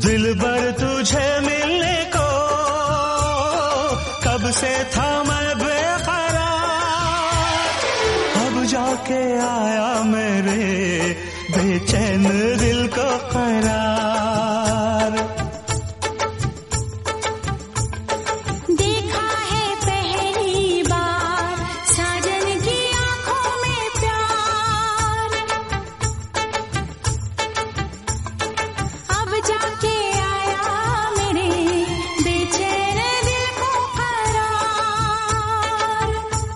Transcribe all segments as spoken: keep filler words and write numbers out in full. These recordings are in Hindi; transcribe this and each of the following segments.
दिलबर तुझे मिलने को कब से था मैं बेकरार, अब जाके आया मेरे बेचैन दिल को करार। देखा है पहली बार साजन की आंखों में प्यार, अब जाके आया मेरे बेचैन दिल को करार।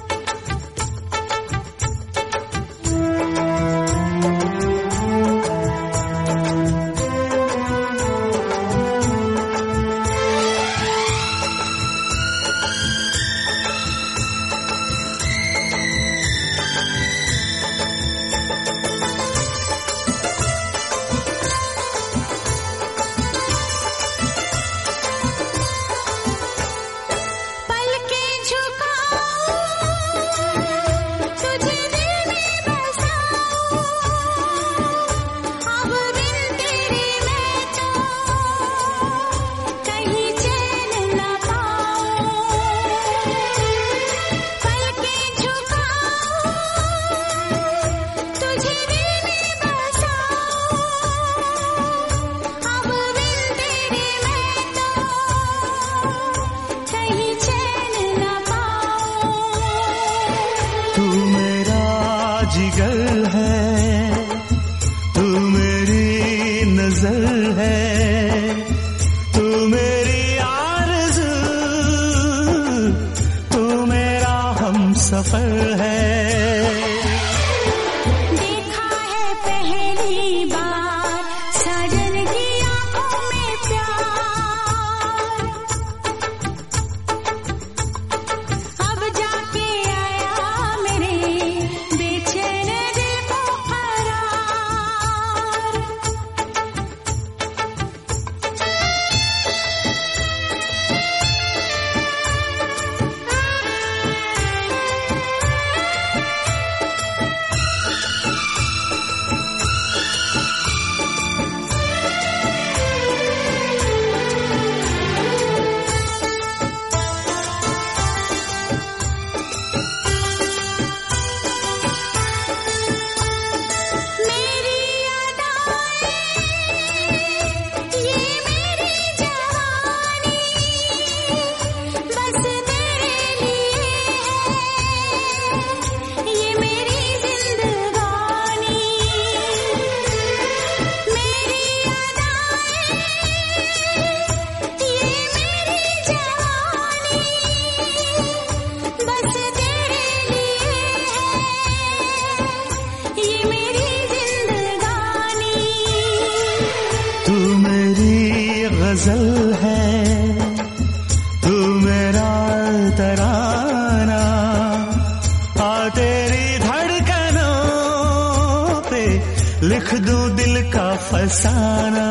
तू मेरा जिगर है, तू मेरी नजर है, तू मेरी आरज़ू, तू मेरा हमसफर है। देखा है पहली बार साजन की आंखों में प्यार, अब जाके आया मेरे बेचैन दिल को करार। मेरी अदाएं, ये मेरी जवानी, बस तेरे लिए है, ये मेरी जिंदगानी। मेरी अदाएं, ये मेरी जवानी, बस तेरे लिए है, ये मेरी जिंदगानी। तू मेरी गजल है, तू मेरा तराना, आ तेरी धड़कनों पे लिख दूं दिल का फसाना।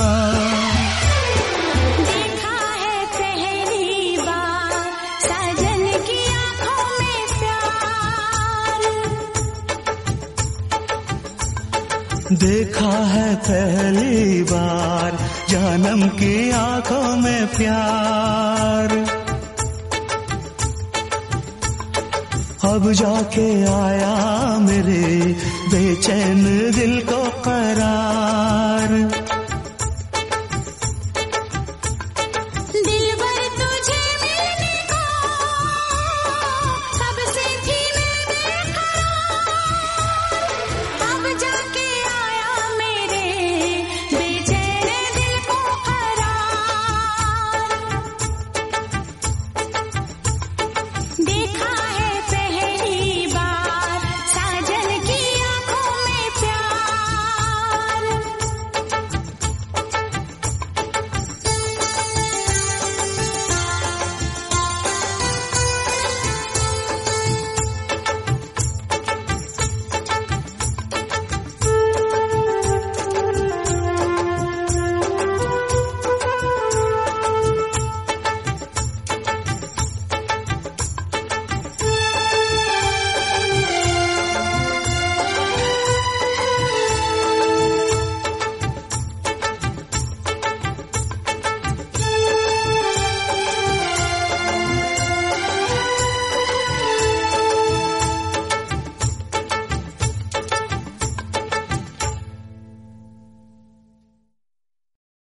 देखा है पहली बार साजन की आंखों में प्यार, देखा है पहली बार जानम की आंखों में प्यार, अब जाके आया मेरे बेचैन दिल को करार।